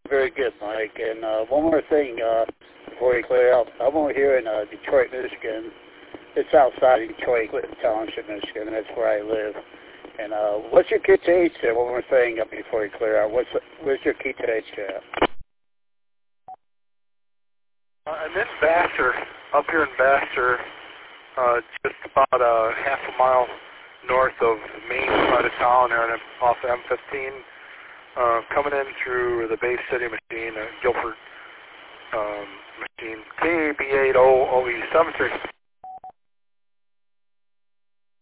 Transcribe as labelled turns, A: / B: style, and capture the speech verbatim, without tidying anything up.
A: Very good, Mike. And uh, one more thing uh, before you clear out. I'm over here in uh, Detroit, Michigan. It's outside of Detroit, Clinton Township, Michigan. That's where I live. And uh, what's your kid's age there? One more thing uh, before you clear out. What's where's your kid's age there?
B: Uh, I'm in Vassar, up here in Vassar, uh, just about a half a mile north of the main side of town there, and I'm off M fifteen, uh, coming in through the Bay City machine, uh, Guilford um, machine, K B eight zero O E seven three.